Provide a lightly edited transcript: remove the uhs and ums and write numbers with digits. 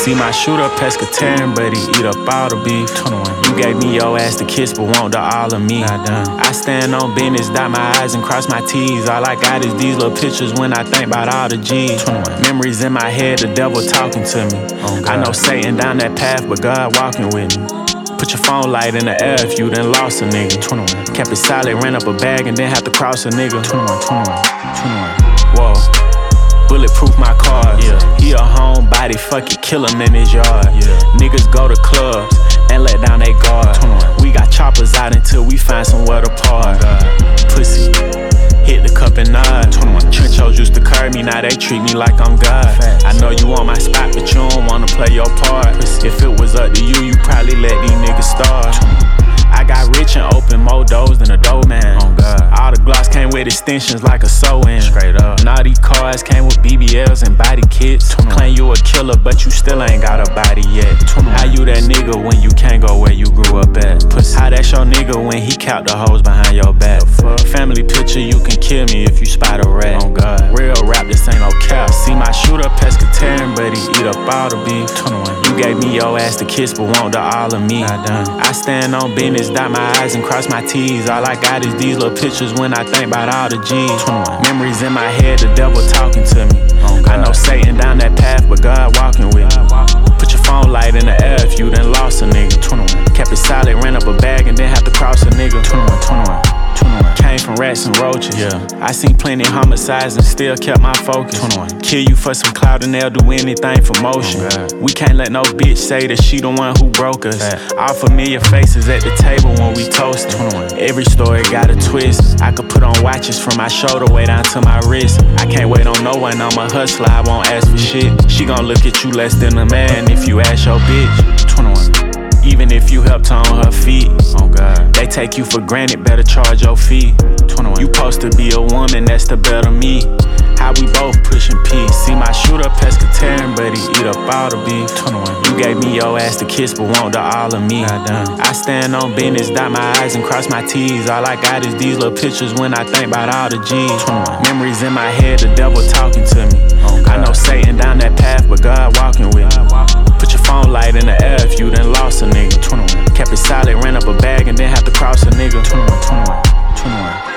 See my shooter pescatarian, but he eat up all the beef. 21. You gave me your ass to kiss, but want the all of me. I stand on business, dot my I's and cross my T's. All I got is these little pictures when I think about all the G's. 21. Memories in my head, the devil talking to me. I know Satan down that path, but God walking with me. Put your phone light in the air if you done lost a nigga. 21. Kept it solid, ran up a bag and then had to cross a nigga. 21. Whoa. Bulletproof my cars. Yeah. He a homebody, fuck it, kill him in his yard. Yeah. Niggas go to clubs and let down they guard. 21. We got choppers out until we find somewhere to park. Pussy, hit the cup and nod. 21. Trenchos used to curb me, now they treat me like I'm God. Facts. I know you on my spot, but you don't wanna play your part. Pussy. If it was up to you, you probably let these niggas starve. I got rich and opened more doors than a dough man. Oh God. All the Glocks came with extensions like a sew-in. Straight up. Now these cars came with BBLs and body kits. Claim you a killer, but you still ain't got a body yet. How you that nigga when you can't go where you grew up at? Pussy. How that's your nigga when he count the hoes behind your back? Family picture, you can kill me if you spot a rat. Oh God. Real rap, this ain't no cap. See my shooter pescatarian, but he eat up all the beef. 21. You gave me your ass to kiss, but want the all of me. I stand on business, dot my I's and cross my T's. All I got is these little pictures when I think about all the G's. 21. Memories in my head, the devil talking to me. I know Satan down that path, but God walking with me. Put your phone light in the air if you done lost a nigga. 21. Kept it solid, ran up a bag and then had to cross a nigga. 21. Came from rats and roaches. Yeah. I seen plenty homicides and still kept my focus. 21. Kill you for some clout and they'll do anything for motion. We can't let no bitch say that she the one who broke us. All familiar faces at the table when we toast. 21. Every story got a twist. I could put on watches from my shoulder way down to my wrist. I can't wait on no one, I'm a hustler, I won't ask for shit. She gon' look at you less than a man if you ask your bitch. 21. Even if you helped her on her feet. Oh God. They take you for granted, better charge your fee. 21. You supposed to be a woman, that's the better me. How we both pushing peace. See my shooter pescatarian, but he eat up all the beef. 21. You gave me your ass to kiss, but want the all of me. I stand on business, dot my I's and cross my T's. All I got is these little pictures when I think about all the G's. 21. Memories in my head, the devil talking to me. I know Satan down that path, but God walking with me. Put your phone light in the air if you done lost a nigga. 21. Kept it solid, ran up a bag and then had to cross a nigga. 21.